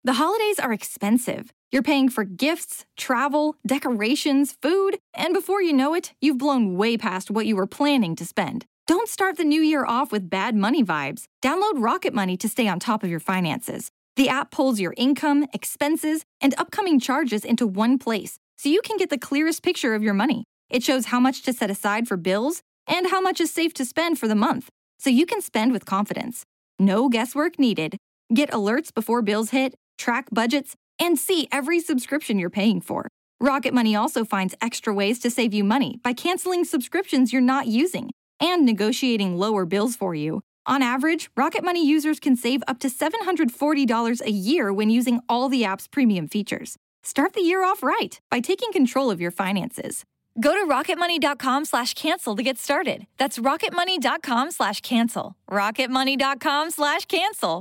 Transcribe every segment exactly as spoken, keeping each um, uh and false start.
The holidays are expensive. You're paying for gifts, travel, decorations, food, and before you know it, you've blown way past what you were planning to spend. Don't start the new year off with bad money vibes. Download Rocket Money to stay on top of your finances. The app pulls your income, expenses, and upcoming charges into one place, so you can get the clearest picture of your money. It shows how much to set aside for bills and how much is safe to spend for the month, so you can spend with confidence. No guesswork needed. Get alerts before bills hit, track budgets, and see every subscription you're paying for. Rocket Money also finds extra ways to save you money by canceling subscriptions you're not using and negotiating lower bills for you. On average, Rocket Money users can save up to seven hundred forty dollars a year when using all the app's premium features. Start the year off right by taking control of your finances. Go to rocketmoney.com slash cancel to get started. That's rocketmoney.com slash cancel. rocketmoney.com slash cancel.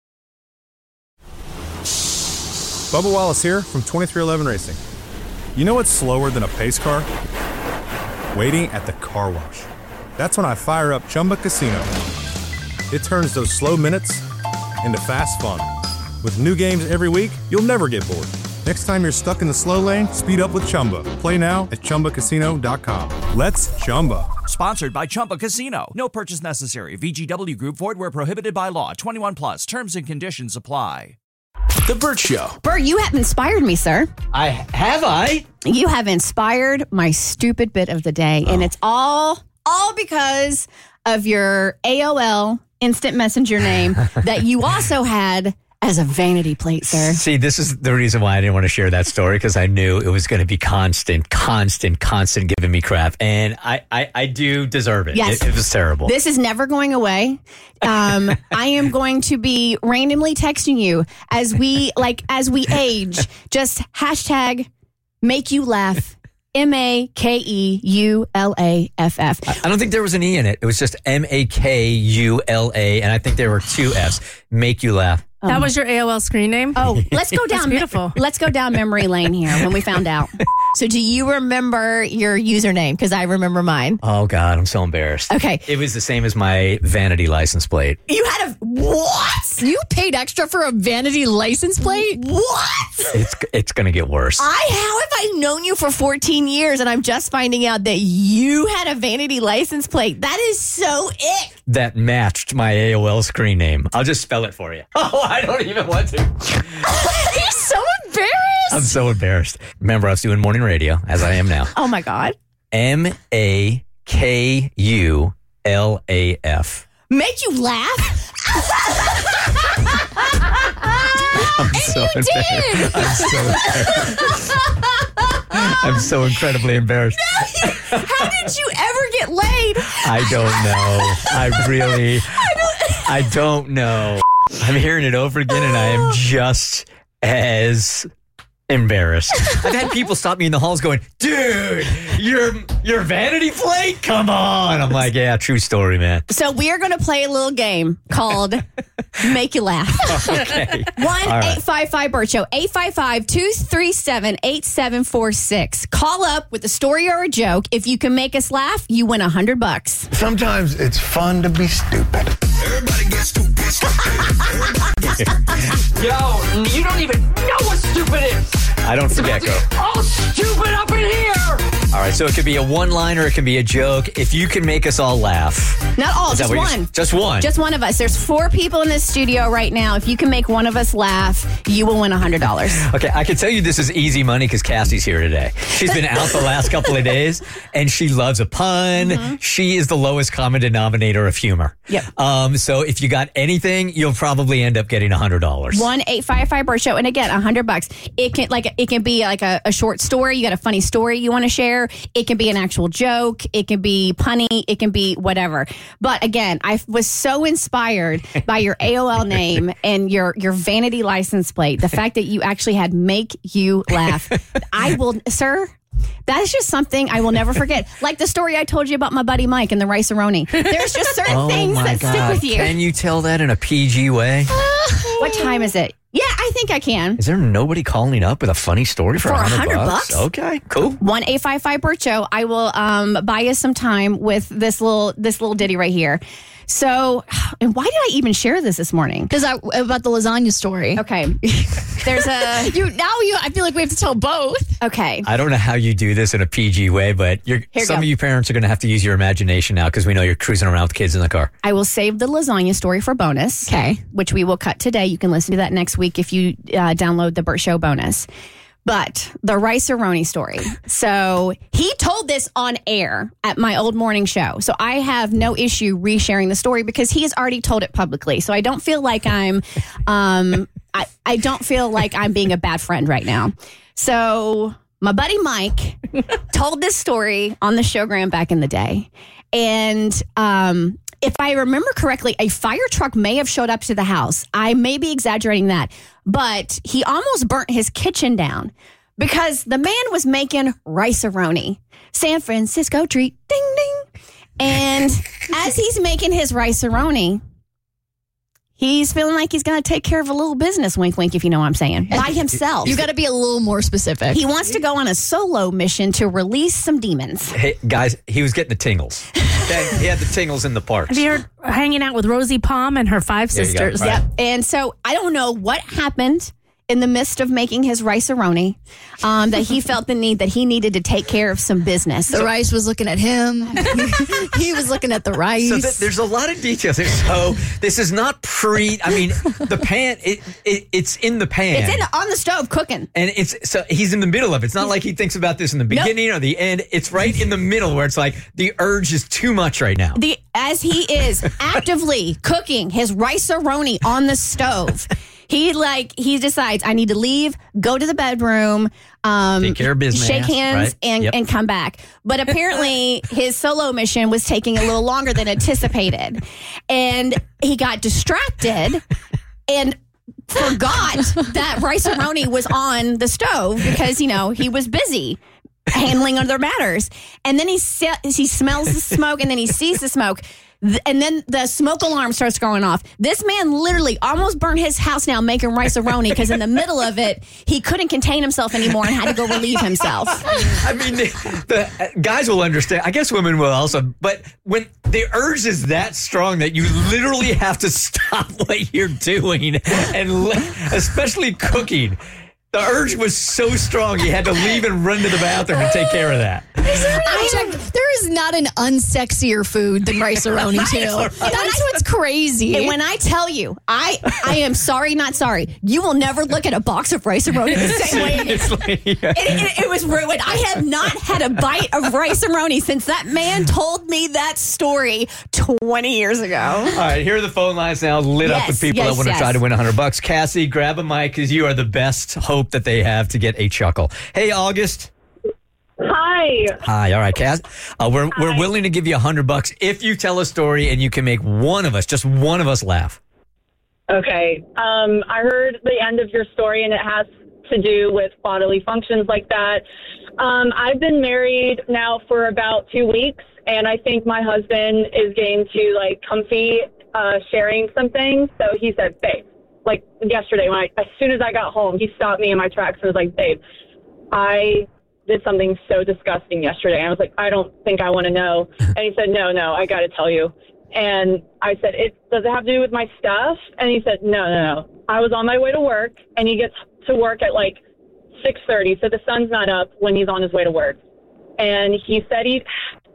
Bubba Wallace here from twenty-three eleven Racing. You know what's slower than a pace car? Waiting at the car wash. That's when I fire up Chumba Casino. It turns those slow minutes into fast fun. With new games every week, you'll never get bored. Next time you're stuck in the slow lane, speed up with Chumba. Play now at chumba casino dot com. Let's Chumba. Sponsored by Chumba Casino. No purchase necessary. V G W Group. Void where prohibited by law. twenty-one plus. Terms and conditions apply. The Burt Show. Burt, you have inspired me, sir. I have I? You have inspired my stupid bit of the day, oh. and it's all all because of your A O L instant messenger name that you also had as a vanity plate, sir. See, this is the reason why I didn't want to share that story, because I knew it was going to be constant, constant, constant giving me crap. And I, I, I do deserve it. Yes. It, it was terrible. This is never going away. Um, I am going to be randomly texting you as we, like, as we age, just hashtag make you laugh. M A K E U L A F F. I don't think there was an E in it. It was just M A K U L A, and I think there were two Fs. Make you laugh. That was your A O L screen name? Oh, let's go down. Beautiful. Let's go down memory lane here when we found out. So do you remember your username? Because I remember mine. Oh, God, I'm so embarrassed. Okay. It was the same as my vanity license plate. You had a... What? You paid extra for a vanity license plate? What? It's it's going to get worse. I How have I known you for fourteen years and I'm just finding out that you had a vanity license plate? That is so ick. That matched my A O L screen name. I'll just spell it for you. Oh, I don't even want to. You're so embarrassed. I'm so embarrassed. Remember, I was doing morning radio, as I am now. Oh, my God. M A K U L A F. Make you laugh? I'm and so you embarrassed. did. I'm so embarrassed. I'm so incredibly embarrassed. How did you ever get laid? I don't know. I really, I don't, I don't know. I'm hearing it over again, and I am just as embarrassed. I've had people stop me in the halls going, dude, your your vanity plate? Come on. I'm like, yeah, true story, man. So we are going to play a little game called Make You Laugh. Okay. one eight five five Burt Show, eight five five, two three seven, eight seven four six. Call up with a story or a joke. If you can make us laugh, you win one hundred bucks. Sometimes it's fun to be stupid. Everybody gets stupid. Yo, you don't even know what stupid is. I don't forget, go. All stupid up in here. All right, so it could be a one-liner, it can be a joke. If you can make us all laugh. Not all, Is that just what you're- one. Just one. Just one of us. There's four people in this studio right now. If you can make one of us laugh, you will win one hundred dollars. Okay, I can tell you this is easy money because Cassie's here today. She's been out the last couple of days, and she loves a pun. Mm-hmm. She is the lowest common denominator of humor. Yep. Um, so if you got anything, you'll probably end up getting one hundred dollars. one eight five five Burt Show. And again, one hundred bucks. It can like it can be like a, a short story. You got a funny story you want to share. It can be an actual joke. It can be punny. It can be whatever. But again, I was so inspired by your A O L name and your, your vanity license plate. The fact that you actually had make you laugh. I will, sir. That is just something I will never forget. Like the story I told you about my buddy Mike and the rice-a-roni. There's just certain oh things my that God. stick with you. Can you tell that in a P G way? What time is it? Yeah, I think I can. Is there nobody calling up with a funny story for, For one hundred bucks? bucks? Okay, cool. one eight five five Burt Show. I will um, buy you some time with this little this little ditty right here. So, and why did I even share this this morning? Because I about the lasagna story. Okay. there's a you now you. I feel like we have to tell both. okay. I don't know how you do this in a P G way, but you're, Here some go. of you parents are going to have to use your imagination now because we know you're cruising around with kids in the car. I will save the lasagna story for bonus. Okay. Which we will cut today. You can listen to that next week if you uh, download the Burt Show bonus. But the Rice-A-Roni story. So he told this on air at my old morning show. So I have no issue resharing the story because he has already told it publicly. So I don't feel like I'm, um, I, I don't feel like I'm being a bad friend right now. So my buddy Mike told this story on the Showgram back in the day. And um, if I remember correctly, a fire truck may have showed up to the house. I may be exaggerating that, but he almost burnt his kitchen down because the man was making Rice-A-Roni, San Francisco treat, ding, ding. And as he's making his Rice-A-Roni, he's feeling like he's going to take care of a little business, wink, wink, if you know what I'm saying, by himself. You got to be a little more specific. He wants to go on a solo mission to release some demons. Hey, guys, he was getting the tingles. Okay? He had the tingles in the parts. Have you heard hanging out with Rosie Palm and her five There you go. sisters? Right. Yep. And so I don't know what happened in the midst of making his Rice-A-Roni um, that he felt the need that he needed to take care of some business. the rice was looking at him. He was looking at the rice. So th- there's a lot of details here. So this is not pre. I mean, the pan. It, it it's in the pan. It's in on the stove cooking. And it's so he's in the middle of it. It's not like he thinks about this in the beginning or the end. It's right in the middle where it's like the urge is too much right now. The as he is actively cooking his Rice-A-Roni on the stove. He like he decides I need to leave, go to the bedroom, um, Take care of business, shake hands, right? and, Yep. and come back. But apparently, his solo mission was taking a little longer than anticipated, and he got distracted and forgot that Rice-A-Roni was on the stove because you know he was busy handling other matters. And then he se- he smells the smoke, and then he sees the smoke. Th- And then the smoke alarm starts going off. This man literally almost burned his house down making Rice-A-Roni because in the middle of it, he couldn't contain himself anymore and had to go relieve himself. I mean, the, the guys will understand. I guess women will also. But when the urge is that strong that you literally have to stop what you're doing, and le- especially cooking. The urge was so strong, you had to leave and run to the bathroom and take care of that. I checked. There is not an unsexier food than Rice-A-Roni too. That's what's crazy. And when I tell you, I I am sorry, not sorry. You will never look at a box of Rice-A-Roni the same way. It's like, yeah. It, it, it was ruined. I have not had a bite of Rice-A-Roni since that man told me that story twenty years ago. All right, here are the phone lines now lit up Yes, with people yes, that want to yes. try to win one hundred bucks. Cassie, grab a mic because you are the best hope that they have to get a chuckle. Hey, August. Hi. Hi. All right, Cass. Uh, we're we're willing to give you one hundred bucks if you tell a story and you can make one of us, just one of us, laugh. Okay. Um, I heard the end of your story, and it has to do with bodily functions like that. Um, I've been married now for about two weeks, and I think my husband is getting too like comfy uh, sharing some things. So he said, "Babe," like yesterday when I, as soon as I got home, he stopped me in my tracks and was like, "Babe, I did something so disgusting yesterday." And I was like, "I don't think I want to know." And he said, no, no, I got to tell you. And I said, "It does it have to do with my stuff?" And he said, no, no, no. I was on my way to work, and he gets to work at like six thirty. So the sun's not up when he's on his way to work. And he said he,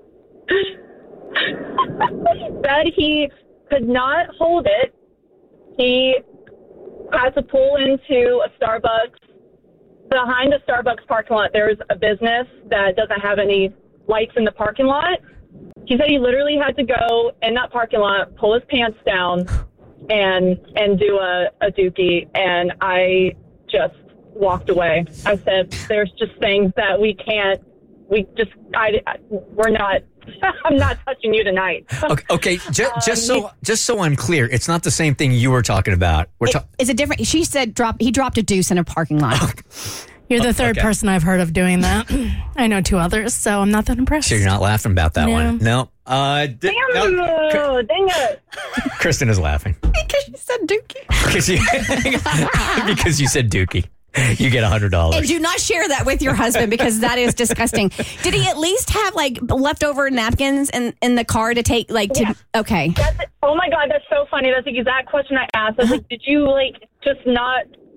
he said he could not hold it. He had to pull into a Starbucks. Behind the Starbucks parking lot, there's a business that doesn't have any lights in the parking lot. He said he literally had to go in that parking lot, pull his pants down, and and do a, a dookie. And I just walked away. I said, "There's just things that we can't. We just. I. I we're not. I'm not touching you tonight." Okay, okay just, just so just so I'm clear, it's not the same thing you were talking about. We're It, ta- it's a different. She said, "Drop." He dropped a deuce in a parking lot. You're the third Okay. person I've heard of doing that. I know two others, so I'm not that impressed. So you're not laughing about that No. one? No. Uh, di- Damn no. you! Dang it! Kristen is laughing Because she said dookie. because you, because you said Dookie. You get one hundred And dollars. do not share that with your husband because that is disgusting. Did he at least have like leftover napkins in, in the car to take like to? Yeah. Okay. That's, oh my God, that's so funny. That's the exact question I asked. I was like, "Did you like just not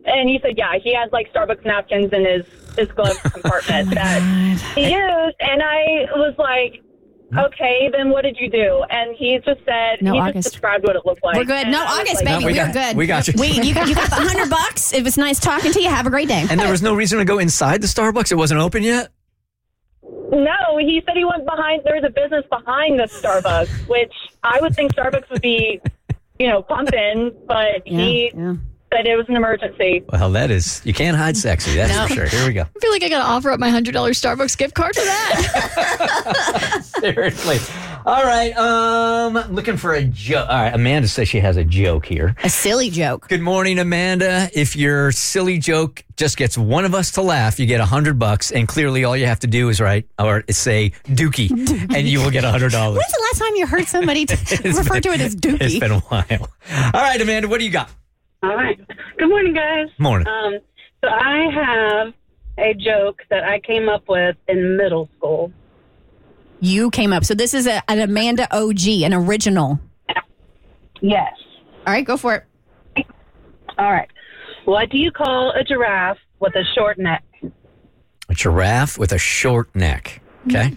And he said, yeah, he had like Starbucks napkins in his, his glove compartment Oh that he used. And I was like, okay, then what did you do? And he just said, No, he August. just described what it looked like. We're good. And No, I was August, like, baby. No, we we are got- good. we got you. We, you, got, you got the hundred bucks. It was nice talking to you. Have a great day. And there was no reason to go inside the Starbucks? It wasn't open yet? No, he said he went behind, there was a business behind the Starbucks, which I would think Starbucks would be, you know, pumping, but Yeah, he yeah. said it was an emergency. Well, that is, you can't hide sexy. That's No. for sure. Here we go. I feel like I got to offer up my one hundred dollars Starbucks gift card for that. Seriously. All right. Um, I'm looking for a joke. All right. Amanda says she has a joke here. A silly joke. Good morning, Amanda. If your silly joke just gets one of us to laugh, you get a hundred bucks. And clearly all you have to do is write or say dookie, and you will get a hundred dollars. When's the last time you heard somebody t- refer to it as dookie? It's been a while. All right, Amanda, what do you got? All right. Good morning, guys. Morning. Um, so I have a joke that I came up with in middle school. You came up. So this is a, an Amanda O G, an original. Yes. All right, go for it. All right. What do you call a giraffe with a short neck? A giraffe with a short neck. Okay.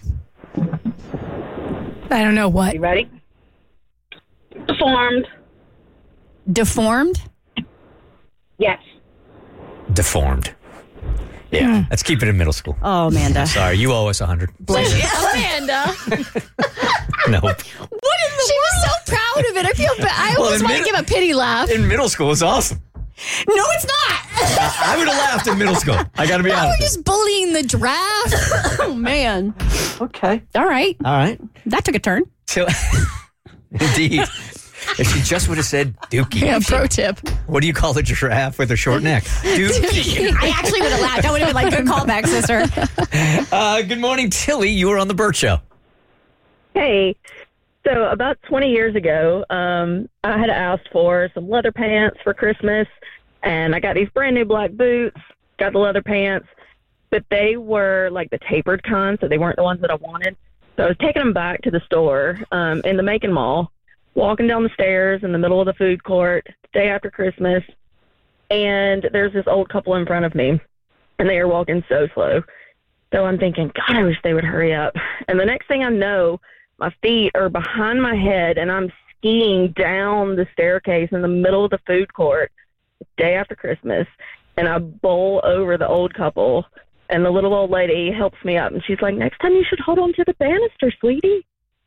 I don't know what. You ready? Deformed. Deformed? Yes. Deformed. Yeah. Let's keep it in middle school. Oh, Amanda. Sorry, you owe us a hundred. Amanda. Nope. What in the She was so proud of it. I feel bad. I Well, almost in want to mid- give a pity laugh. In middle school, it's awesome. No, it's not. I would have laughed in middle school. I got to be Now we're honest. just bullying the giraffe. Oh, man. Okay. All right. All right. That took a turn. So, indeed, if she just would have said dookie. Yeah, pro tip. What do you call a giraffe with a short neck? Dookie. I actually would have laughed. That would have been like, good callback, sister. Uh, good morning, Tilly. You were on the Burt Show. Hey, so about twenty years ago, um, I had asked for some leather pants for Christmas, and I got these brand new black boots, got the leather pants, but they were like the tapered kind, so they weren't the ones that I wanted. So I was taking them back to the store um, in the Macon Mall, walking down the stairs in the middle of the food court, day after Christmas, and there's this old couple in front of me, and they are walking so slow. So I'm thinking, God, I wish they would hurry up. And the next thing I know, my feet are behind my head, and I'm skiing down the staircase in the middle of the food court, day after Christmas, and I bowl over the old couple, and the little old lady helps me up, and she's like, next time you should hold on to the banister, sweetie.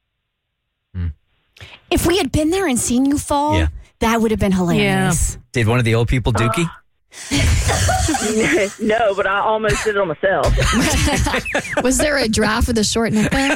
If we had been there and seen you fall, Yeah. that would have been hilarious. Did one of the old people dookie? No, but I almost did it on myself. Was there a giraffe with a short neck there?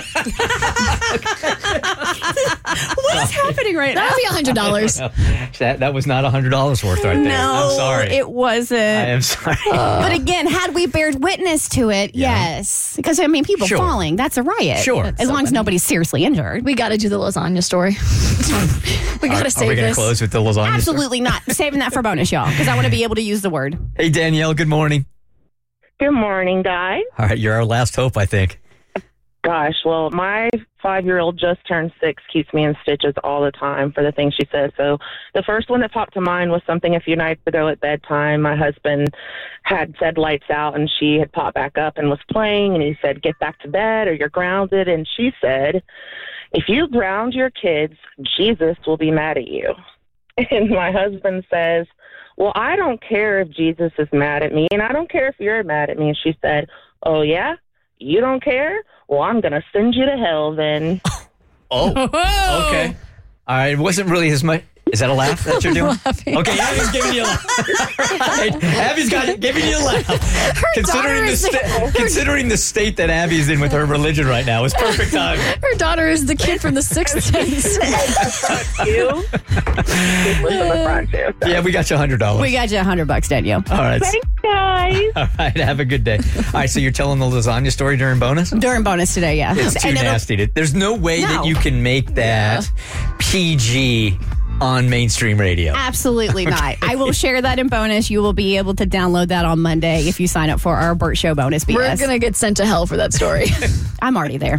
What is happening right now? That would be one hundred dollars. that, that was not a hundred dollars worth right there. No, I'm sorry. it wasn't. I am sorry. But again, had we bared witness to it, Yeah. yes. Because, I mean, people Sure. falling, that's a riot. Sure. As long as nobody's seriously injured. We got to do the lasagna story. we got Are, to are save we going to this. close with the lasagna? story? Absolutely not. Saving that for bonus, y'all, because I want to be able to use the word. Hey, Danielle, good morning. Good morning, guys. All right, you're our last hope, I think. Gosh, well, my five-year-old just turned six, keeps me in stitches all the time for the things she says. So the first one that popped to mind was something a few nights ago at bedtime. My husband had said lights out, and she had popped back up and was playing, and he said, get back to bed or you're grounded. And she said, if you ground your kids, Jesus will be mad at you. And my husband says, well, I don't care if Jesus is mad at me, and I don't care if you're mad at me. And she said, oh, yeah? You don't care? Well, I'm going to send you to hell then. Oh, okay. All right, it wasn't really as much. Is that a laugh that you're doing? Laughing. Okay, Abby's giving you a laugh. Right. Abby's got giving you a laugh. Considering daughter the, is the- sta- considering the state that Abby's in with her religion right now, it's perfect timing. Her daughter is the kid from the Sixth Sense. You? Listen to the front, too. Yeah, we got you a hundred dollars. We got you a hundred bucks, Danielle. All right. Thanks, guys. All right. Have a good day. All right. So you're telling the lasagna story during bonus? During bonus today, yeah. It's too And it'll- nasty. To, there's no way No. that you can make that P G on mainstream radio. Absolutely not. I will share that in bonus. You will be able to download that on Monday if you sign up for our Burt Show bonus B S. We're going to get sent to hell for that story. I'm already there.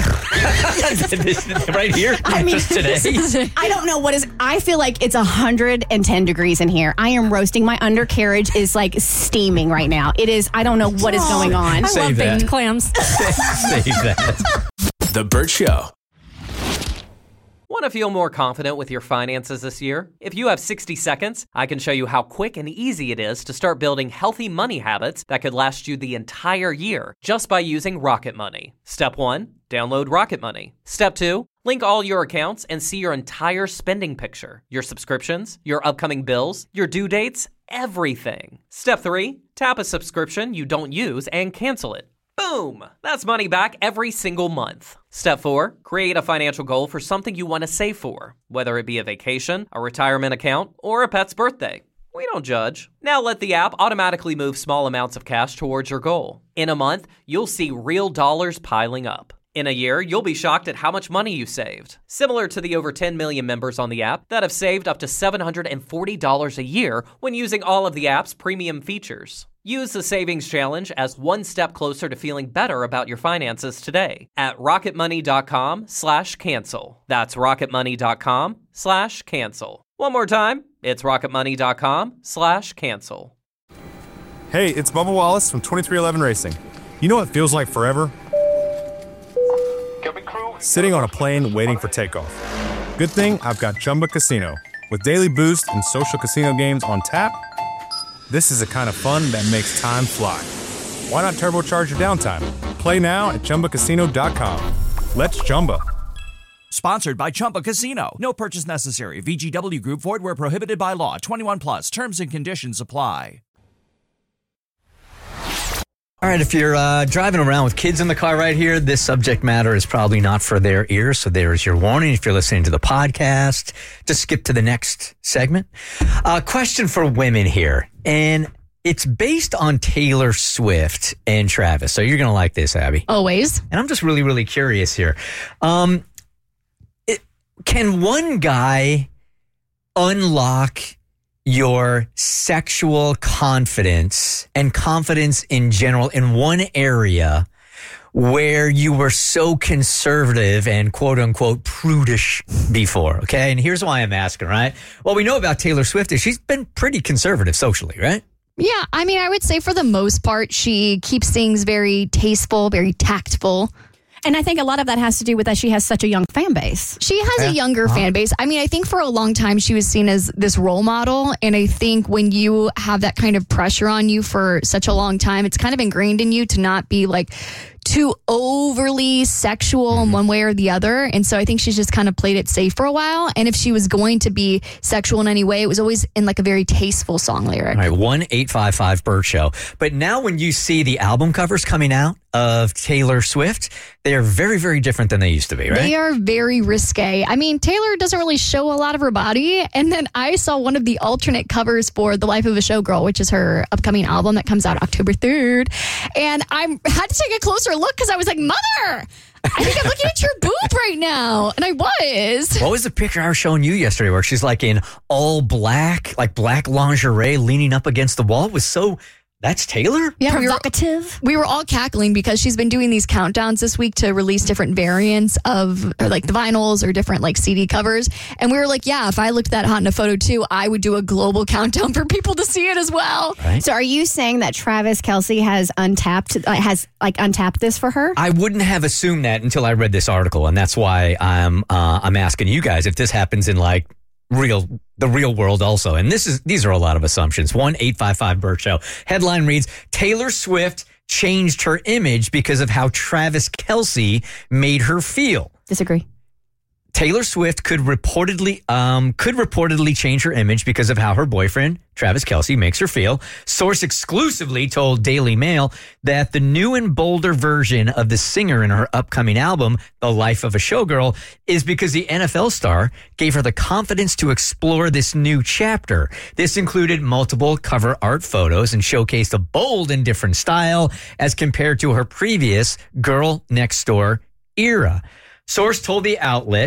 Right here? I mean, just today? I don't know what is. I feel like it's one hundred ten degrees in here. I am roasting. My undercarriage is like steaming right now. It is. I don't know what is going on. I Save love that. baked clams. Save that. The Burt Show. Want to feel more confident with your finances this year? If you have sixty seconds, I can show you how quick and easy it is to start building healthy money habits that could last you the entire year just by using Rocket Money. Step one, download Rocket Money. Step two, link all your accounts and see your entire spending picture, your subscriptions, your upcoming bills, your due dates, everything. Step three, tap a subscription you don't use and cancel it. Boom! That's money back every single month. Step four, create a financial goal for something you want to save for, whether it be a vacation, a retirement account, or a pet's birthday. We don't judge. Now let the app automatically move small amounts of cash towards your goal. In a month, you'll see real dollars piling up. In a year, you'll be shocked at how much money you saved. Similar to the over ten million members on the app that have saved up to seven hundred forty dollars a year when using all of the app's premium features. Use the Savings Challenge as one step closer to feeling better about your finances today at rocketmoney.com slash cancel. That's rocketmoney.com slash cancel. One more time, it's rocketmoney.com slash cancel. Hey, it's Bubba Wallace from twenty-three eleven Racing. You know what feels like forever? Sitting on a plane waiting for takeoff. Good thing I've got Chumba Casino. With daily boost and social casino games on tap, this is the kind of fun that makes time fly. Why not turbocharge your downtime? Play now at Chumba Casino dot com. Let's Chumba. Sponsored by Chumba Casino. No purchase necessary. V G W Group. Void where prohibited by law. twenty-one plus. Terms and conditions apply. All right, if you're uh, driving around with kids in the car right here, this subject matter is probably not for their ears. So there's your warning. If you're listening to the podcast, just skip to the next segment. Uh, question for women here. And it's based on Taylor Swift and Travis. So you're going to like this, Abby. Always. And I'm just really, really curious here. Um, it, can one guy unlock your sexual confidence and confidence in general in one area where you were so conservative and quote unquote prudish before? Okay. And here's why I'm asking, right? What we know about Taylor Swift is she's been pretty conservative socially, right? Yeah. I mean, I would say for the most part, she keeps things very tasteful, very tactful. And I think a lot of that has to do with that she has such a young fan base. She has yeah. a younger uh-huh. fan base. I mean, I think for a long time she was seen as this role model. And I think when you have that kind of pressure on you for such a long time, it's kind of ingrained in you to not be like too overly sexual in one way or the other. And so I think she's just kind of played it safe for a while. And if she was going to be sexual in any way, it was always in like a very tasteful song lyric. All right, one eight five five Burt Show. But now when you see the album covers coming out of Taylor Swift, they are very, very different than they used to be, right? They are very risque. I mean, Taylor doesn't really show a lot of her body. And then I saw one of the alternate covers for The Life of a Showgirl, which is her upcoming album that comes out October third. And I had to take a closer look because I was like, Mother, I think I'm looking at your boob right now. And I was. What was the picture I was showing you yesterday where she's like in all black, like black lingerie leaning up against the wall? It was so... That's Taylor? Yeah, provocative. We were, we were all cackling because she's been doing these countdowns this week to release different variants of or like the vinyls or different like C D covers. And we were like, yeah, if I looked that hot in a photo too, I would do a global countdown for people to see it as well. Right. So are you saying that Travis Kelce has untapped, uh, has like untapped this for her? I wouldn't have assumed that until I read this article. And that's why I'm, uh, I'm asking you guys if this happens in like real the real world also. And this is these are a lot of assumptions. one eight five five Burt Show. Headline reads, Taylor Swift changed her image because of how Travis Kelce made her feel. Disagree. Taylor Swift could reportedly um, could reportedly change her image because of how her boyfriend, Travis Kelce, makes her feel. Source exclusively told Daily Mail that the new and bolder version of the singer in her upcoming album, The Life of a Showgirl, is because the N F L star gave her the confidence to explore this new chapter. This included multiple cover art photos and showcased a bold and different style as compared to her previous Girl Next Door era. Source told the outlet,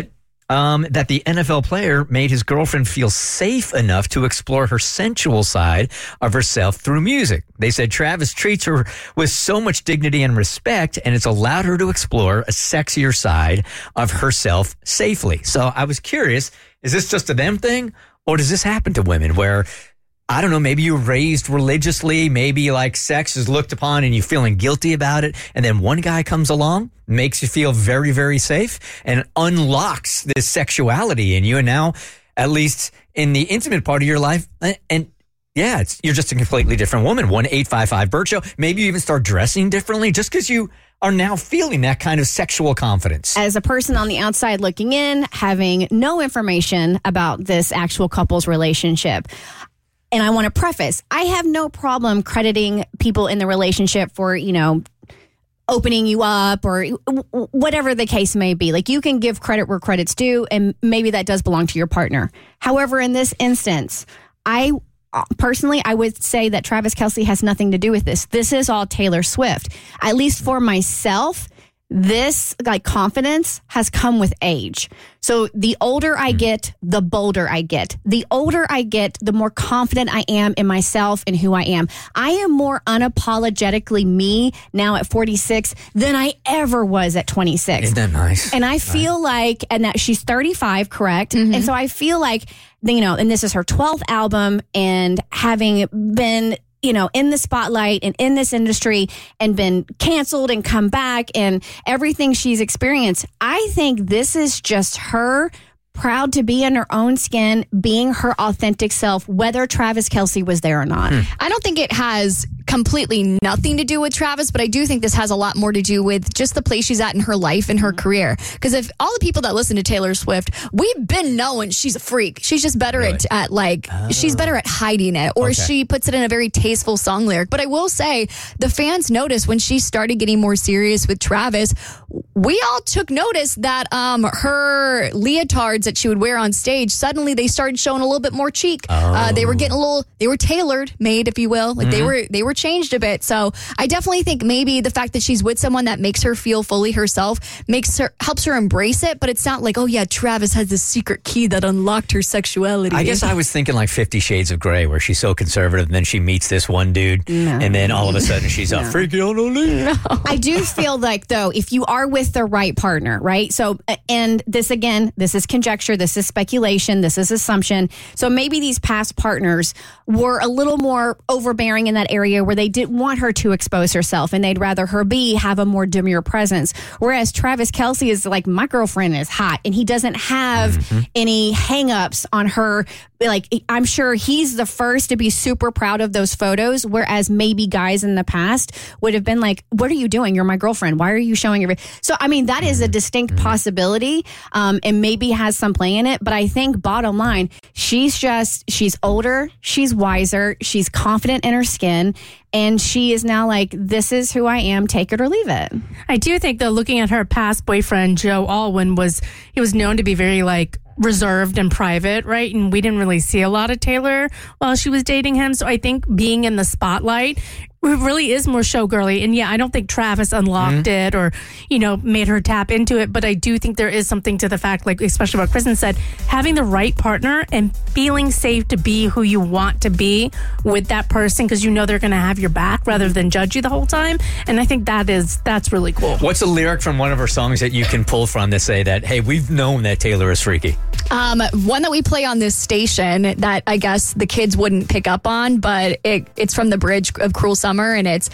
um, that the N F L player made his girlfriend feel safe enough to explore her sensual side of herself through music. They said Travis treats her with so much dignity and respect, and it's allowed her to explore a sexier side of herself safely. So I was curious, is this just a them thing, or does this happen to women where, I don't know, maybe you're raised religiously, maybe like sex is looked upon and you're feeling guilty about it, and then one guy comes along, makes you feel very, very safe, and unlocks this sexuality in you, and now, at least in the intimate part of your life, and yeah, it's, you're just a completely different woman. one eight five five Bert Show. Maybe you even start dressing differently just because you are now feeling that kind of sexual confidence. As a person on the outside looking in, having no information about this actual couple's relationship, and I want to preface, I have no problem crediting people in the relationship for, you know, opening you up or whatever the case may be. Like, you can give credit where credit's due, and maybe that does belong to your partner. However, in this instance, I personally, I would say that Travis Kelce has nothing to do with this. This is all Taylor Swift. At least for myself, this like confidence has come with age. So the older I get, the bolder I get. The older I get, the more confident I am in myself and who I am. I am more unapologetically me now at forty-six than I ever was at twenty-six. Isn't that nice? And I feel like, and that she's thirty-five, correct? Mm-hmm. And so I feel like, you know, and this is her twelfth album, and having been, you know, in the spotlight and in this industry and been canceled and come back and everything she's experienced, I think this is just her proud to be in her own skin, being her authentic self, whether Travis Kelce was there or not. Hmm. I don't think it has completely nothing to do with Travis, but I do think this has a lot more to do with just the place she's at in her life and her career. Because if all the people that listen to Taylor Swift, we've been knowing she's a freak. She's just better really? at, at like, oh. she's better at hiding it, or okay. she puts it in a very tasteful song lyric. But I will say, the fans noticed when she started getting more serious with Travis, we all took notice that um, her leotards that she would wear on stage, suddenly they started showing a little bit more cheek. Oh. Uh, they were getting a little, they were tailored made, if you will. Like mm-hmm. they were, they were changed a bit. So I definitely think maybe the fact that she's with someone that makes her feel fully herself makes her, helps her embrace it. But it's not like, oh yeah, Travis has this secret key that unlocked her sexuality. I guess I was thinking like Fifty Shades of Grey, where she's so conservative and then she meets this one dude no. and then all of a sudden she's no. a freaky on the lead. No. I do feel like, though, if you are with the right partner, right? So, and this again, this is conjecture, this is speculation, this is assumption. So maybe these past partners were a little more overbearing in that area where they didn't want her to expose herself and they'd rather her be, have a more demure presence. Whereas Travis Kelce is like, my girlfriend is hot, and he doesn't have mm-hmm. any hang-ups on her. Like, I'm sure he's the first to be super proud of those photos, whereas maybe guys in the past would have been like, what are you doing? You're my girlfriend. Why are you showing your... So, I mean, that is a distinct possibility, um, and maybe has some play in it. But I think bottom line, she's just, she's older, she's wiser, she's confident in her skin, and she is now like, this is who I am, take it or leave it. I do think, though, looking at her past boyfriend, Joe Alwyn, was, he was known to be very, like, reserved and private, right? And we didn't really see a lot of Taylor while she was dating him. So I think being in the spotlight really is more showgirly. And yeah, I don't think Travis unlocked mm-hmm. it or, you know, made her tap into it. But I do think there is something to the fact, like, especially what Kristen said, having the right partner and feeling safe to be who you want to be with that person, because you know they're going to have your back rather than judge you the whole time. And I think that is, that's really cool. What's a lyric from one of her songs that you can pull from to say that, hey, we've known that Taylor is freaky? Um, one that we play on this station that I guess the kids wouldn't pick up on, but it, it's from the bridge of Cruel Summer, and it's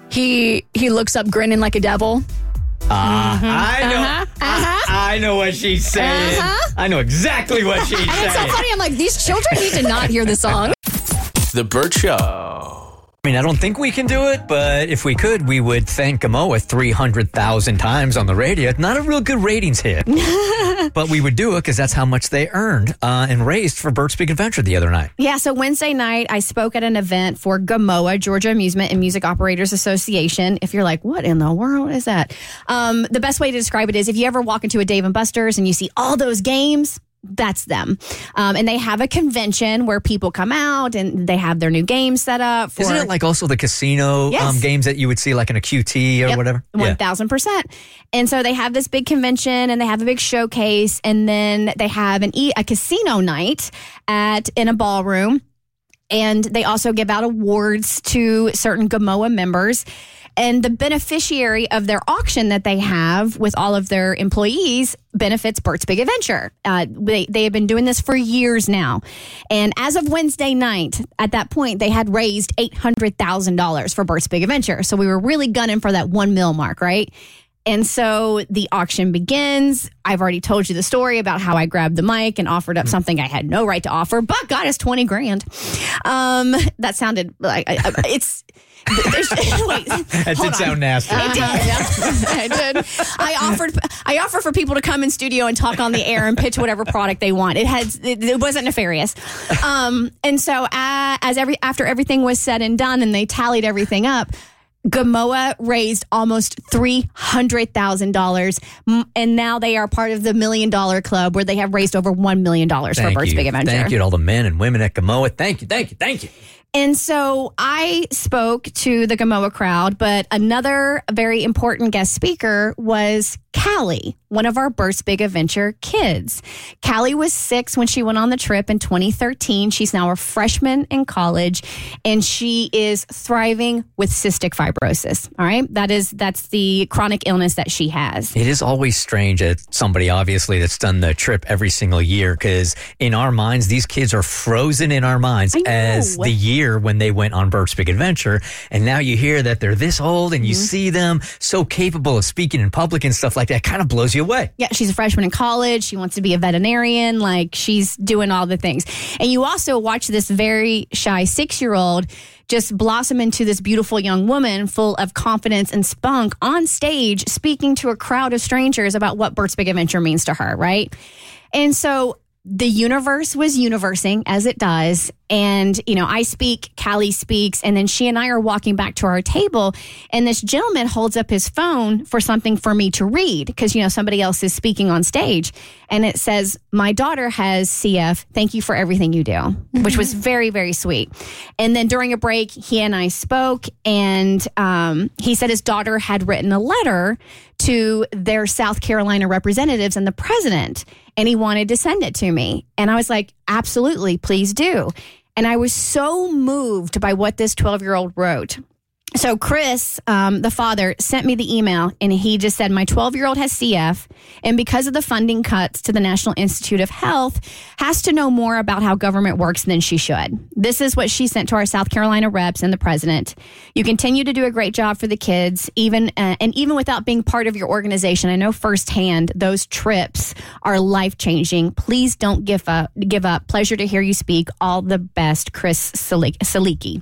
he he looks up grinning like a devil. Ah, uh, mm-hmm. I know. Uh-huh. Uh-huh. I, I know what she's saying. Uh-huh. I know exactly what she's and saying. It's so funny. I'm like, these children need to not hear the song. The Bert Show. I mean, I don't think we can do it, but if we could, we would thank Gamoa three hundred thousand times on the radio. Not a real good ratings hit, but we would do it because that's how much they earned uh, and raised for Bert's Big Adventure the other night. Yeah, so Wednesday night, I spoke at an event for Gamoa, Georgia Amusement and Music Operators Association. If you're like, what in the world is that? Um, the best way to describe it is if you ever walk into a Dave and Buster's and you see all those games, that's them. Um, and they have a convention where people come out and they have their new games set up. For, Isn't it like also the casino Yes. um, games that you would see like in a Q T or Yep, whatever? one thousand percent. And so they have this big convention and they have a big showcase, and then they have an e- a casino night at in a ballroom. And they also give out awards to certain Gamoa members. And the beneficiary of their auction that they have with all of their employees benefits Bert's Big Adventure. Uh, they, they have been doing this for years now. And as of Wednesday night, at that point, they had raised eight hundred thousand dollars for Bert's Big Adventure. So we were really gunning for that one mil mark, right? And so the auction begins. I've already told you the story about how I grabbed the mic and offered up something I had no right to offer, but got us twenty grand. Um, that sounded like I, I, it's. There's, wait, That did sound nasty. It did. I did. I offered. I offer for people to come in studio and talk on the air and pitch whatever product they want. It had. It, it wasn't nefarious. Um, and so uh, as every after everything was said and done, and they tallied everything up, Gamoa raised almost three hundred thousand dollars, and now they are part of the Million Dollar Club, where they have raised over one million dollars for Bert's you. Big Adventure. Thank you to all the men and women at Gamoa. Thank you, thank you, thank you. And so I spoke to the Gamoa crowd, but another very important guest speaker was Callie, one of our Bert's Big Adventure kids. Callie was six when she went on the trip in twenty thirteen. She's now a freshman in college, and she is thriving with cystic fibrosis. All right, that is that's the chronic illness that she has. It is always strange that somebody, obviously, that's done the trip every single year, because in our minds, these kids are frozen in our minds as the year when they went on Bert's Big Adventure. And now you hear that they're this old and you mm-hmm. see them so capable of speaking in public and stuff like that. It kind of blows you away. Yeah, she's a freshman in college. She wants to be a veterinarian. Like, she's doing all the things. And you also watch this very shy six-year-old just blossom into this beautiful young woman full of confidence and spunk on stage, speaking to a crowd of strangers about what Bert's Big Adventure means to her, right? And so the universe was universing, as it does. And, you know, I speak, Callie speaks, and then she and I are walking back to our table, and this gentleman holds up his phone for something for me to read, because, you know, somebody else is speaking on stage. And it says, "My daughter has C F. Thank you for everything you do," mm-hmm. which was very, very sweet. And then during a break, he and I spoke, and um, he said his daughter had written a letter to their South Carolina representatives and the president, and he wanted to send it to me. And I was like, absolutely, please do. And I was so moved by what this twelve-year-old wrote. So Chris, um, the father, sent me the email, and he just said, "My twelve-year-old has C F, and because of the funding cuts to the National Institute of Health, has to know more about how government works than she should. This is what she sent to our South Carolina reps and the president. You continue to do a great job for the kids, even uh, and even without being part of your organization. I know firsthand those trips are life-changing. Please don't give up. Give up. Pleasure to hear you speak. All the best, Chris Saliki."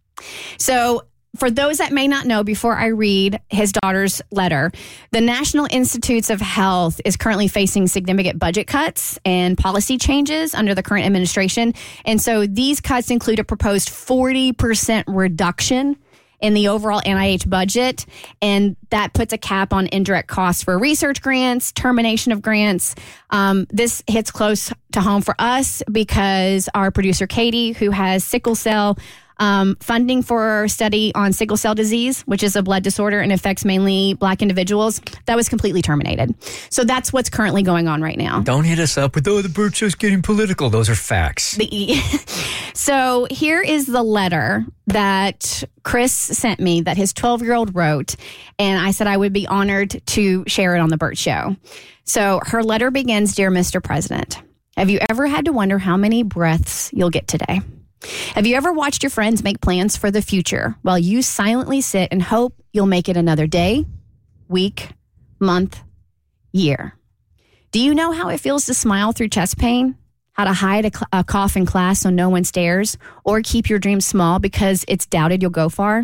So, for those that may not know, before I read his daughter's letter, the National Institutes of Health is currently facing significant budget cuts and policy changes under the current administration. And so these cuts include a proposed forty percent reduction in the overall N I H budget, and that puts a cap on indirect costs for research grants, termination of grants. Um, this hits close to home for us because our producer, Katie, who has sickle cell, Um, funding for a study on sickle cell disease, which is a blood disorder and affects mainly Black individuals, that was completely terminated. So that's what's currently going on right now. Don't hit us up with, "Oh, the Bert Show's getting political." Those are facts. The, so here is the letter that Chris sent me that his twelve-year-old wrote, and I said I would be honored to share it on the Bert Show. So her letter begins, "Dear Mister President, have you ever had to wonder how many breaths you'll get today? Have you ever watched your friends make plans for the future while you silently sit and hope you'll make it another day, week, month, year? Do you know how it feels to smile through chest pain? How to hide a, cl- a cough in class so no one stares? Or keep your dreams small because it's doubted you'll go far?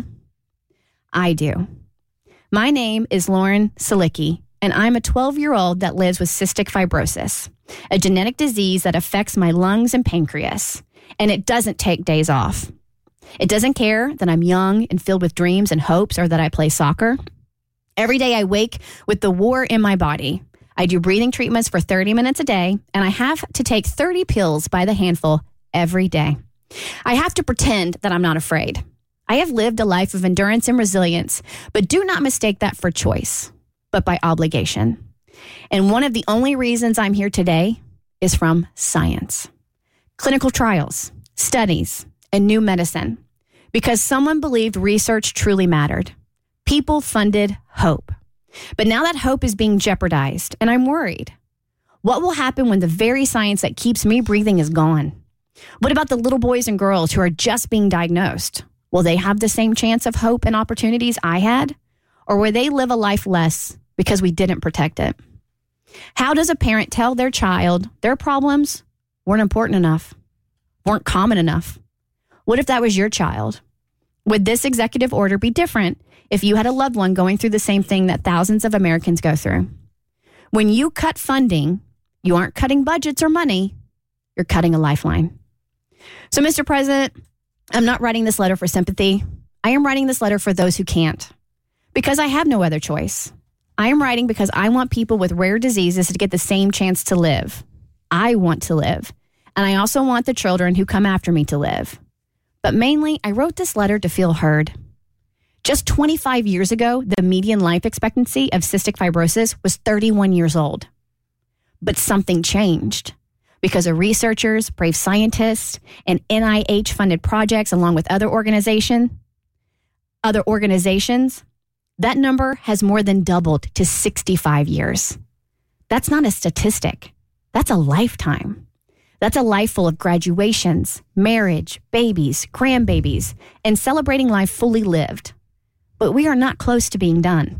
I do. My name is Lauren Salicki, and I'm a twelve-year-old that lives with cystic fibrosis, a genetic disease that affects my lungs and pancreas. And it doesn't take days off. It doesn't care that I'm young and filled with dreams and hopes, or that I play soccer. Every day I wake with the war in my body, I do breathing treatments for thirty minutes a day, and I have to take thirty pills by the handful every day. I have to pretend that I'm not afraid. I have lived a life of endurance and resilience, but do not mistake that for choice, but by obligation. And one of the only reasons I'm here today is from science. Clinical trials, studies, and new medicine. Because someone believed research truly mattered. People funded hope. But now that hope is being jeopardized, and I'm worried. What will happen when the very science that keeps me breathing is gone? What about the little boys and girls who are just being diagnosed? Will they have the same chance of hope and opportunities I had? Or will they live a life less because we didn't protect it? How does a parent tell their child their problems weren't important enough, weren't common enough? What if that was your child? Would this executive order be different if you had a loved one going through the same thing that thousands of Americans go through? When you cut funding, you aren't cutting budgets or money, you're cutting a lifeline. So, Mister President, I'm not writing this letter for sympathy. I am writing this letter for those who can't, because I have no other choice. I am writing because I want people with rare diseases to get the same chance to live. I want to live, and I also want the children who come after me to live. But mainly, I wrote this letter to feel heard. Just twenty-five years ago, the median life expectancy of cystic fibrosis was thirty-one years old. But something changed because of researchers, brave scientists, and N I H-funded projects along with other organization, other organizations. That number has more than doubled to sixty-five years. That's not a statistic. That's a lifetime. That's a life full of graduations, marriage, babies, grandbabies, and celebrating life fully lived. But we are not close to being done.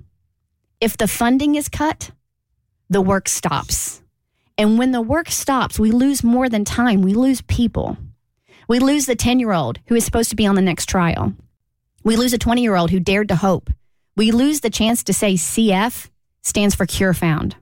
If the funding is cut, the work stops. And when the work stops, we lose more than time. We lose people. We lose the ten-year-old who is supposed to be on the next trial. We lose a twenty-year-old who dared to hope. We lose the chance to say C F stands for Cure Found.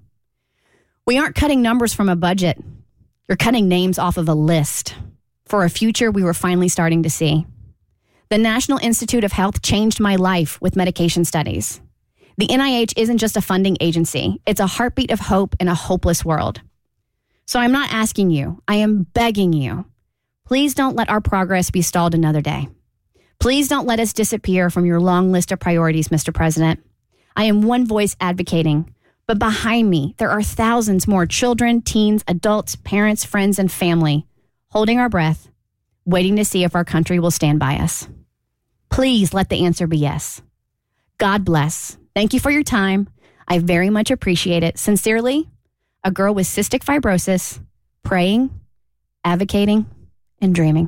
We aren't cutting numbers from a budget. You're cutting names off of a list for a future we were finally starting to see. The National Institute of Health changed my life with medication studies. The N I H isn't just a funding agency. It's a heartbeat of hope in a hopeless world. So I'm not asking you. I am begging you. Please don't let our progress be stalled another day. Please don't let us disappear from your long list of priorities, Mister President. I am one voice advocating, but behind me, there are thousands more children, teens, adults, parents, friends, and family holding our breath, waiting to see if our country will stand by us. Please let the answer be yes. God bless. Thank you for your time. I very much appreciate it. Sincerely, a girl with cystic fibrosis, praying, advocating, and dreaming.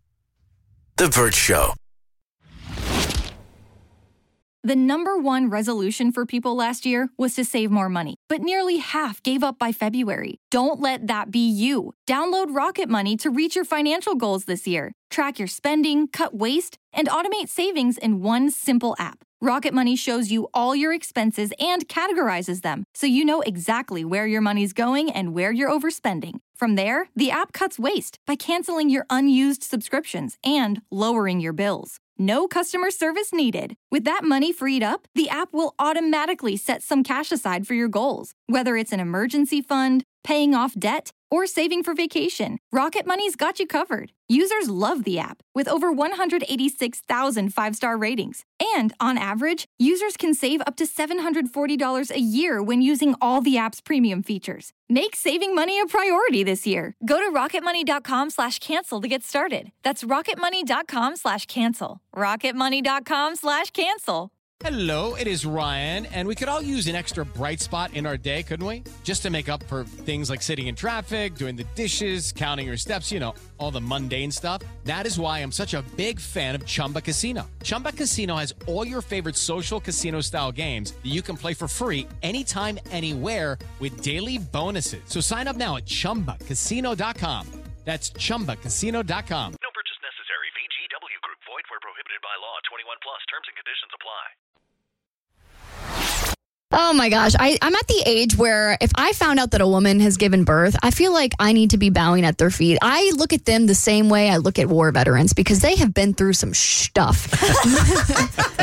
The Bert Show. The number one resolution for people last year was to save more money, but nearly half gave up by February. Don't let that be you. Download Rocket Money to reach your financial goals this year. Track your spending, cut waste, and automate savings in one simple app. Rocket Money shows you all your expenses and categorizes them, so you know exactly where your money's going and where you're overspending. From there, the app cuts waste by canceling your unused subscriptions and lowering your bills. No customer service needed. With that money freed up, the app will automatically set some cash aside for your goals, whether it's an emergency fund, paying off debt, or saving for vacation. Rocket Money's got you covered. Users love the app with over one hundred eighty-six thousand five-star ratings. And on average, users can save up to seven hundred forty dollars a year when using all the app's premium features. Make saving money a priority this year. Go to rocketmoney.com slash cancel to get started. That's rocketmoney.com slash cancel. rocketmoney.com slash cancel. Hello, it is Ryan, and we could all use an extra bright spot in our day, couldn't we? Just to make up for things like sitting in traffic, doing the dishes, counting your steps, you know, all the mundane stuff. That is why I'm such a big fan of Chumba Casino. Chumba Casino has all your favorite social casino-style games that you can play for free anytime, anywhere with daily bonuses. So sign up now at chumba casino dot com. That's chumba casino dot com. No purchase necessary. V G W Group. Void where prohibited by law. twenty-one plus. Terms and conditions apply. Oh my gosh. I, I'm at the age where if I found out that a woman has given birth, I feel like I need to be bowing at their feet. I look at them the same way I look at war veterans because they have been through some stuff.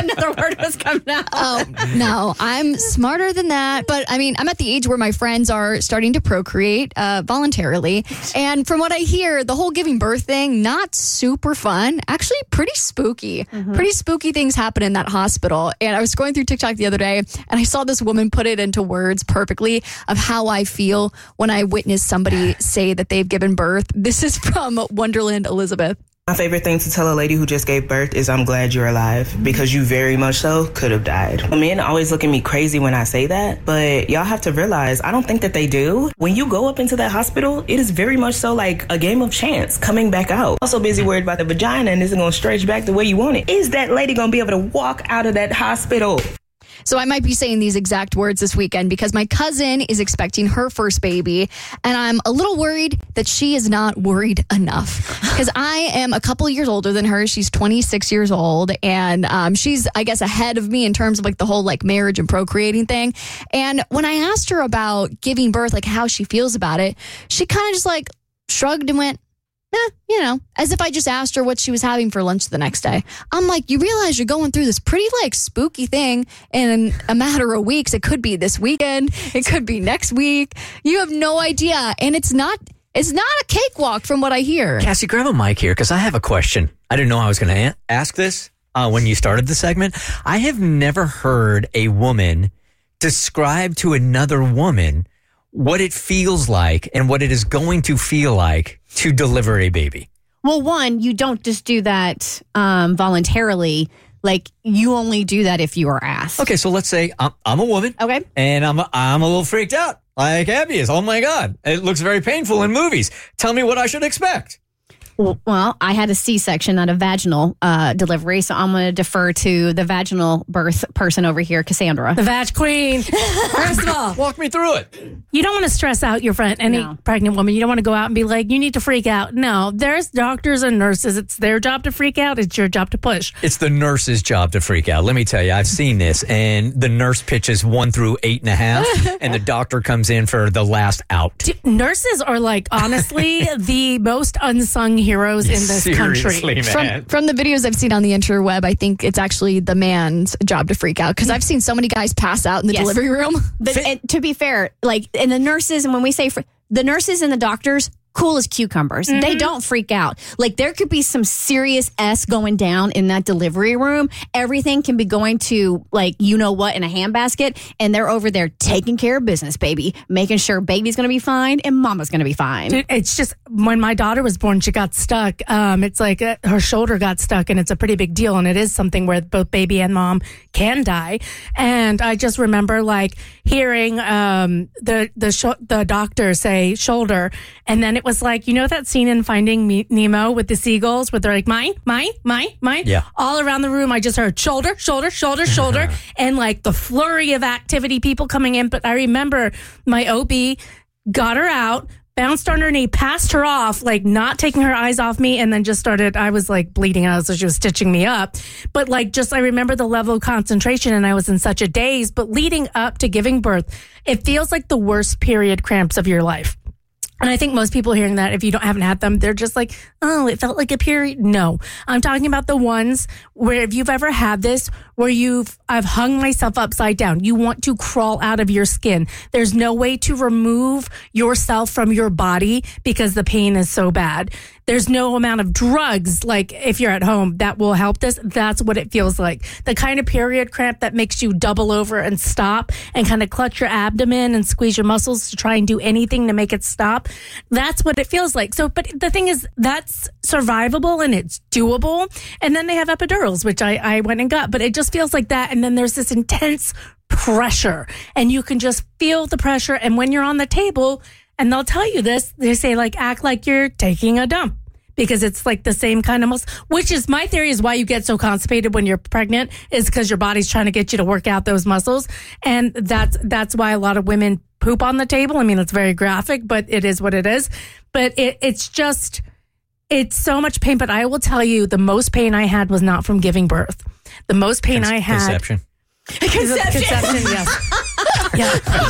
another word was coming out. Oh, no, I'm smarter than that. But I mean, I'm at the age where my friends are starting to procreate uh, voluntarily. And from what I hear, the whole giving birth thing, not super fun. Actually, pretty spooky. Mm-hmm. Pretty spooky things happen in that hospital. And I was going through TikTok the other day, and I saw this woman put it into words perfectly of how I feel when I witness somebody say that they've given birth. This is from Wonderland Elizabeth. My favorite thing to tell a lady who just gave birth is I'm glad you're alive, because you very much so could have died. Men always look at me crazy when I say that, but y'all have to realize I don't think that they do. When you go up into that hospital, it is very much so like a game of chance coming back out. Also busy worried about the vagina and isn't going to stretch back the way you want it. Is that lady going to be able to walk out of that hospital? So I might be saying these exact words this weekend because my cousin is expecting her first baby, and I'm a little worried that she is not worried enough because I am a couple years older than her. She's twenty-six years old, and um, she's, I guess, ahead of me in terms of like the whole like marriage and procreating thing. And when I asked her about giving birth, like how she feels about it, she kind of just like shrugged and went, Eh, you know, as if I just asked her what she was having for lunch the next day. I'm like, you realize you're going through this pretty like spooky thing in a matter of weeks. It could be this weekend. It could be next week. You have no idea. And it's not, it's not a cakewalk from what I hear. Cassie, grab a mic here because I have a question. I didn't know I was going to a- ask this uh, when you started the segment. I have never heard a woman describe to another woman what it feels like and what it is going to feel like to deliver a baby. Well, one, you don't just do that um, voluntarily. Like, you only do that if you are asked. Okay, so let's say I'm, I'm a woman. Okay. And I'm a, I'm a little freaked out, like Abby is. Oh, my God. It looks very painful in movies. Tell me what I should expect. Well, I had a C-section, not a vaginal uh, delivery, so I'm going to defer to the vaginal birth person over here, Cassandra. The vag queen. First of all, walk me through it. You don't want to stress out your friend, any no. pregnant woman. You don't want to go out and be like, you need to freak out. No, there's doctors and nurses. It's their job to freak out. It's your job to push. It's the nurse's job to freak out. Let me tell you, I've seen this, and the nurse pitches one through eight and a half, and the doctor comes in for the last out. Dude, nurses are like, honestly, the most unsung heroes in this Seriously, country. From, from the videos I've seen on the interweb, I think it's actually the man's job to freak out because I've seen so many guys pass out in the yes. delivery room. But and to be fair, like, and the nurses, and when we say fr- the nurses and the doctors, cool as cucumbers. Mm-hmm. They don't freak out. Like, there could be some serious S going down in that delivery room. Everything can be going to, like, you know what, in a handbasket, and they're over there taking care of business, baby, making sure baby's going to be fine and mama's going to be fine. Dude, it's just, when my daughter was born, she got stuck. Um, it's like uh, her shoulder got stuck, and it's a pretty big deal, and it is something where both baby and mom can die. And I just remember, like, hearing um, the the sh- the doctor say shoulder, and then it was like, you know that scene in Finding Me- Nemo with the seagulls where they're like, mine, mine, mine, mine? Yeah. All around the room, I just heard shoulder, shoulder, shoulder, shoulder, and like the flurry of activity, people coming in. But I remember my O B got her out, bounced on her knee, passed her off, like not taking her eyes off me, and then just started, I was like bleeding out, so she was stitching me up. But like, just, I remember the level of concentration, and I was in such a daze. But leading up to giving birth, it feels like the worst period cramps of your life. And I think most people hearing that, if you don't haven't had them, they're just like, oh, it felt like a period. No, I'm talking about the ones where if you've ever had this, where you've, I've hung myself upside down. You want to crawl out of your skin. There's no way to remove yourself from your body because the pain is so bad. There's no amount of drugs, like if you're at home, that will help this. That's what it feels like. The kind of period cramp that makes you double over and stop and kind of clutch your abdomen and squeeze your muscles to try and do anything to make it stop. That's what it feels like. So, but the thing is, that's survivable and it's doable. And then they have epidurals, which I, I went and got, but it just feels like that. And then there's this intense pressure, and you can just feel the pressure. And when you're on the table, and they'll tell you this, they say, like, act like you're taking a dump, because it's like the same kind of muscle, which is my theory is why you get so constipated when you're pregnant, is because your body's trying to get you to work out those muscles. And that's, that's why a lot of women poop on the table. I mean, it's very graphic, but it is what it is. But it, it's just, it's so much pain. But I will tell you, the most pain I had was not from giving birth. The most pain Con- I had. Conception. Conception. Conception, yes. Yeah.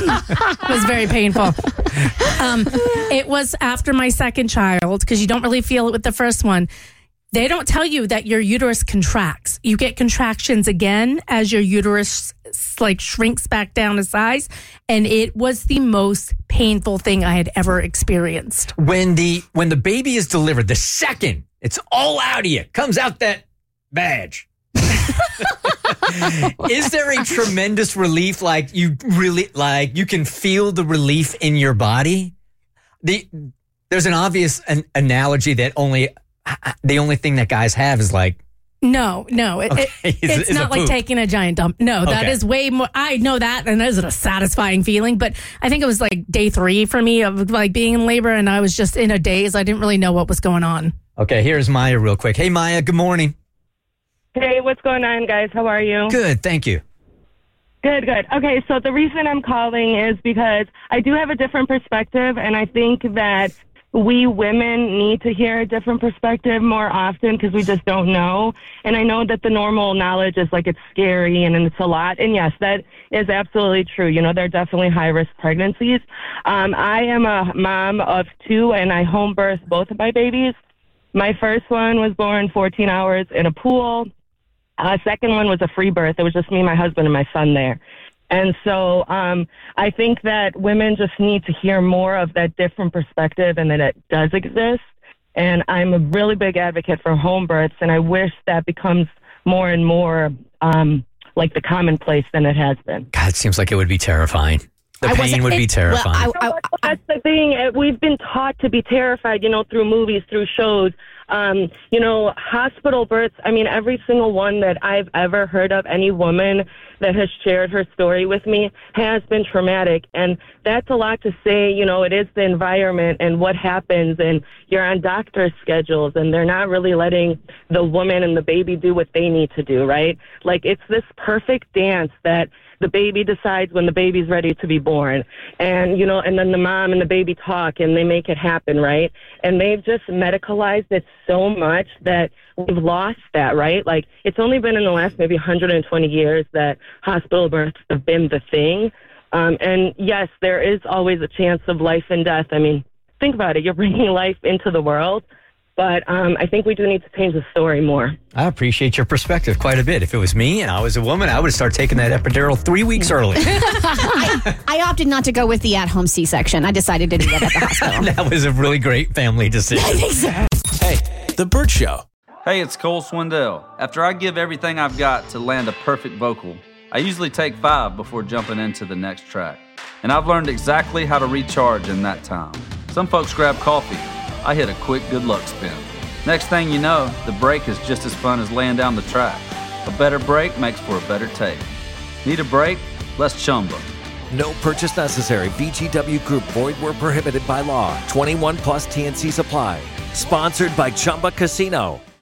It was very painful. Um, it was after my second child, because you don't really feel it with the first one. They don't tell you that your uterus contracts. You get contractions again as your uterus like shrinks back down to size. And it was the most painful thing I had ever experienced. When the when the baby is delivered, the second it's all out of you, comes out that badge. Is there a tremendous relief? Like you really like you can feel the relief in your body? The there's an obvious an analogy that only the only thing that guys have is like no, no, it, okay. it, is, it's is not like taking a giant dump. No, that okay. is way more. I know that, and that is a satisfying feeling. But I think it was like day three for me of like being in labor, and I was just in a daze. I didn't really know what was going on. Okay, here's Maya real quick. Hey, Maya, good morning. Hey, what's going on, guys? How are you? Good, thank you. Good, good. Okay, so the reason I'm calling is because I do have a different perspective, and I think that we women need to hear a different perspective more often because we just don't know. And I know that the normal knowledge is like it's scary and, and it's a lot. And yes, that is absolutely true. You know, there are definitely high-risk pregnancies. Um, I am a mom of two, and I home birthed both of my babies. My first one was born fourteen hours in a pool. Uh, second one was a free birth. It was just me, my husband, and my son there. And so um, I think that women just need to hear more of that different perspective and that it does exist. And I'm a really big advocate for home births, and I wish that becomes more and more um, like the commonplace than it has been. God, it seems like it would be terrifying. The pain would be terrifying. Well, I, I, That's the thing. We've been taught to be terrified, you know, through movies, through shows. Um, you know, hospital births, I mean, every single one that I've ever heard of, any woman that has shared her story with me has been traumatic. And that's a lot to say, you know, it is the environment and what happens, and you're on doctor's schedules, and they're not really letting the woman and the baby do what they need to do, right? Like, it's this perfect dance that the baby decides when the baby's ready to be born. And, you know, and then the mom and the baby talk and they make it happen, right? And they've just medicalized it so much that we've lost that, right? Like, it's only been in the last maybe one hundred twenty years that hospital births have been the thing. Um, and yes, there is always a chance of life and death. I mean, think about it. You're bringing life into the world. But um, I think we do need to change the story more. I appreciate your perspective quite a bit. If it was me and I was a woman, I would start taking that epidural three weeks early. I, I opted not to go with the at-home C-section. I decided to do that at the hospital. That was a really great family decision. I think so. Hey, The Burt Show. Hey, it's Cole Swindell. After I give everything I've got to land a perfect vocal, I usually take five before jumping into the next track. And I've learned exactly how to recharge in that time. Some folks grab coffee. I hit a quick good luck spin. Next thing you know, the break is just as fun as laying down the track. A better break makes for a better take. Need a break? Let's Chumba. No purchase necessary. V G W Group. Void where prohibited by law. twenty-one plus T N C supply. Sponsored by Chumba Casino.